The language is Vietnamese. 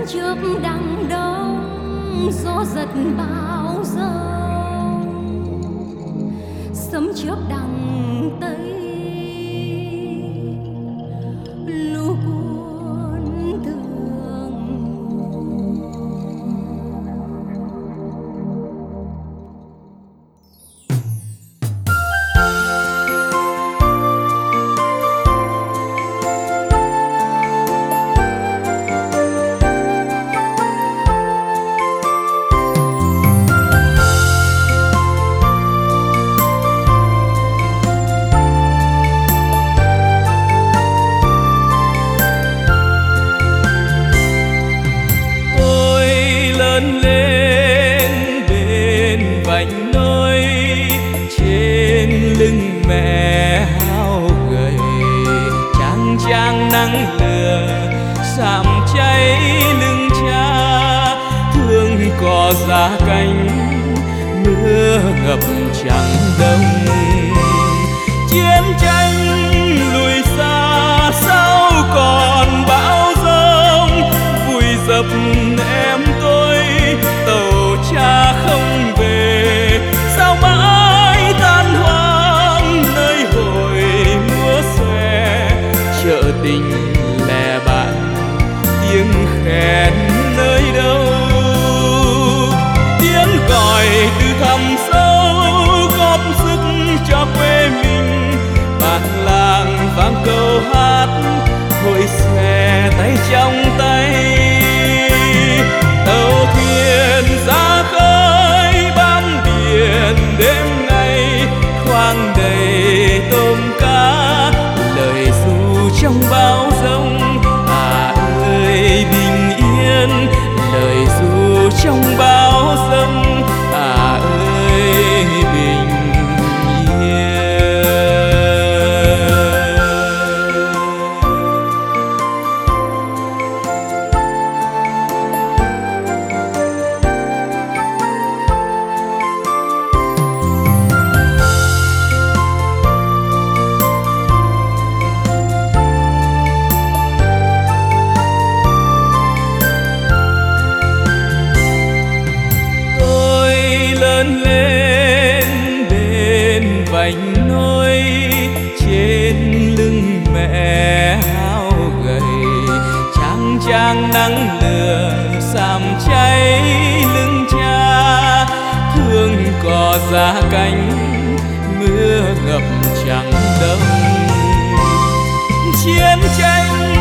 chớp đằng đông, gió giật bao dông, sấm chớp đằng tây, lũ cuốn thương. Lớn lên bên vành nôi, trên lưng mẹ hao gầy, chang chang nắng lửa sạm cháy lưng cha, thương cỏ giá cánh mưa ngập chẳng đông. Chiến tranh lùi xa sao còn bão giông, vùi dập em tôi, tàu cha không về, sao mãi tan hoang nơi hồi múa xòe. Chợ tình lẻ bạn tiếng khen nơi đâu, tiếng gọi từ thẳm sâu góp sức cho quê mình. Bản làng vang câu hát, hội xe tay trong tay, tàu thuyền ra khơi bám biển đêm ngày, khoang đầy tôm cá, lời ru trong bão giông. À ơi bình yên, lời ru trong bão giông. À ơi bình yên. Lớn lên bên vành nôi, trên lưng mẹ hao gầy, chang chang nắng lửa sạm cháy lưng cha, thương cỏ giá cánh mưa ngập chẳng đông. Chiến tranh